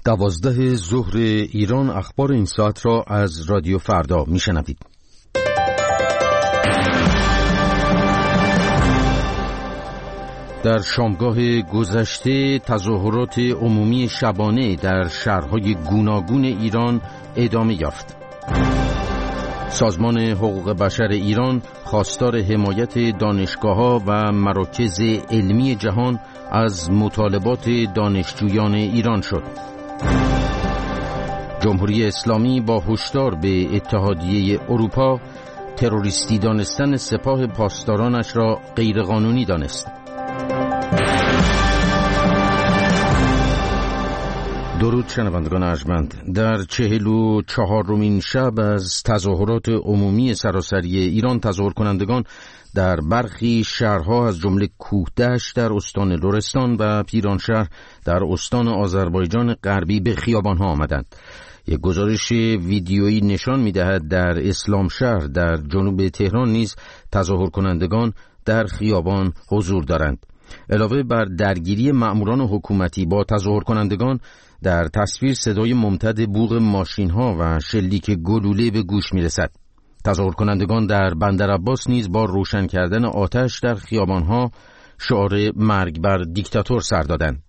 12 ظهر ایران اخبار این ساعت را از رادیو فردا میشنوید. در شامگاه گذشته تظاهرات عمومی شبانه در شهرهای گوناگون ایران ادامه یافت. سازمان حقوق بشر ایران خواستار حمایت دانشگاه‌ها و مراکز علمی جهان از مطالبات دانشجویان ایران شد. جمهوری اسلامی با هشدار به اتحادیه اروپا تروریستی دانستن سپاه پاسدارانش را غیرقانونی دانست. درود شنوندگان ارجمند، در 44مین شب از تظاهرات عمومی سراسری ایران تظاهر کنندگان در برخی شهرها از جمله کوهدشت در استان لرستان و پیرانشهر در استان آذربایجان غربی به خیابانها آمدند. یک گزارش ویدیویی نشان می‌دهد در اسلامشهر در جنوب تهران نیز تظاهر کنندگان در خیابان حضور دارند. علاوه بر درگیری مأموران حکومتی با تظاهر کنندگان، در تصویر صدای ممتد بوق ماشین‌ها و شلیک گلوله به گوش می‌رسد. تظاهر کنندگان در بندرعباس نیز با روشن کردن آتش در خیابان‌ها شعار مرگ بر دیکتاتور سر دادند.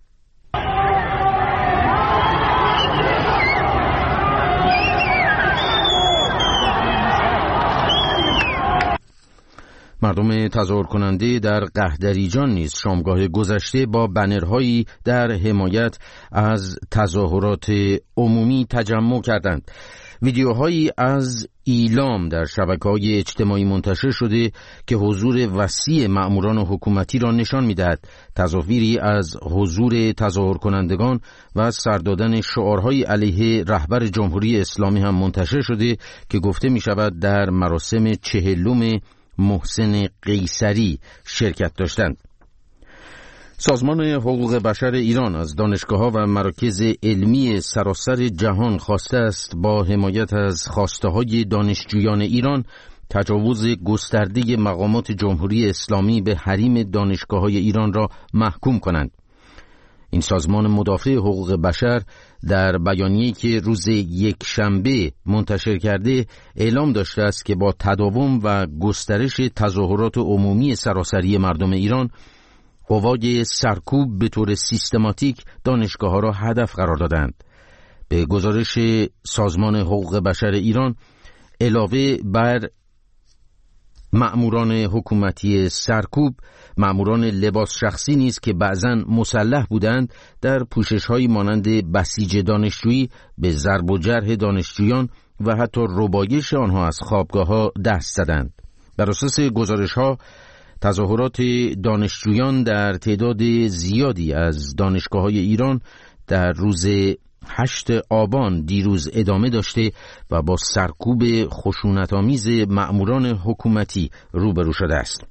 مردم تظاهر کننده در قهدریجان نیز شامگاه گذشته با بنرهایی در حمایت از تظاهرات عمومی تجمع کردند. ویدیوهایی از ایلام در شبکه‌های اجتماعی منتشر شده که حضور وسیع مأموران حکومتی را نشان می‌دهد. تصاویری از حضور تظاهر کنندگان و سر دادن شعارهای علیه رهبر جمهوری اسلامی هم منتشر شده که گفته می‌شود در مراسم 40 محسن قیصری شرکت داشتند. سازمان حقوق بشر ایران از دانشگاه‌ها و مراکز علمی سراسر جهان خواسته است با حمایت از خواسته‌های دانشجویان ایران تجاوز گسترده مقامات جمهوری اسلامی به حریم دانشگاه‌های ایران را محکوم کنند. این سازمان مدافع حقوق بشر در بیانیه‌ای که روز یکشنبه منتشر کرده اعلام داشته است که با تداوم و گسترش تظاهرات عمومی سراسری مردم ایران، قوای سرکوب به طور سیستماتیک دانشگاه‌ها را هدف قرار دادند. به گزارش سازمان حقوق بشر ایران، علاوه بر مأموران حکومتی سرکوب، مأموران لباس شخصی نیز که بعضاً مسلح بودند در پوشش‌هایی مانند بسیج دانشجویی به ضرب و جرح دانشجویان و حتی ربایش آنها از خوابگاه‌ها دست زدند. بر اساس گزارش‌ها، تظاهرات دانشجویان در تعداد زیادی از دانشگاه‌های ایران در روز 8 آبان دیروز ادامه داشته و با سرکوب خشونت‌آمیز مأموران حکومتی روبرو شده است.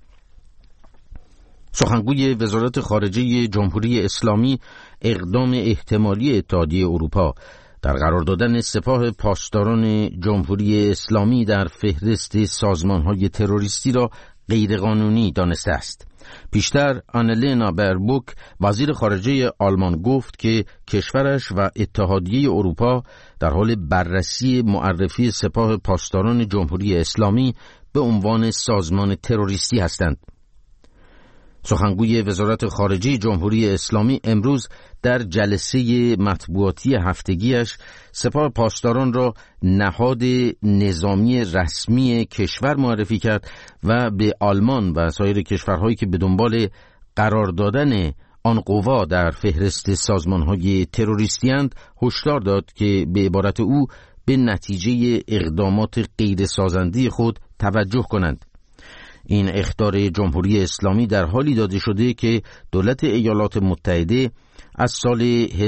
سخنگوی وزارت خارجه جمهوری اسلامی اقدام احتمالی اتحادیه اروپا در قرار دادن سپاه پاسداران جمهوری اسلامی در فهرست سازمان‌های تروریستی را غیرقانونی دانسته است. پیشتر آنلینا بربوک وزیر خارجه آلمان گفت که کشورش و اتحادیه اروپا در حال بررسی معرفی سپاه پاسداران جمهوری اسلامی به عنوان سازمان تروریستی هستند. سخنگوی وزارت خارجه جمهوری اسلامی امروز در جلسه مطبوعاتی هفتگیش سپاه پاسداران را نهاد نظامی رسمی کشور معرفی کرد و به آلمان و سایر کشورهایی که به دنبال قرار دادن آن قوا در فهرست سازمان‌های تروریستی‌اند هشدار داد که به عبارت او به نتیجه اقدامات غیر سازنده خود توجه کنند. این اخطار جمهوری اسلامی در حالی داده شده که دولت ایالات متحده از سال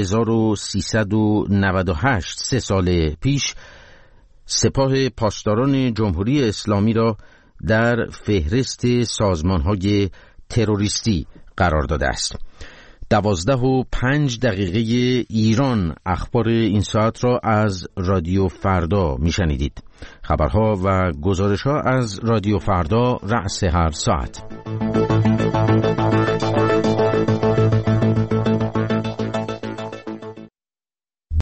1398 3 سال پیش سپاه پاسداران جمهوری اسلامی را در فهرست سازمان‌های تروریستی قرار داده است. 12:05 ایران اخبار این ساعت را از رادیو فردا میشنیدید. خبرها و گزارش‌ها از رادیو فردا رأس هر ساعت.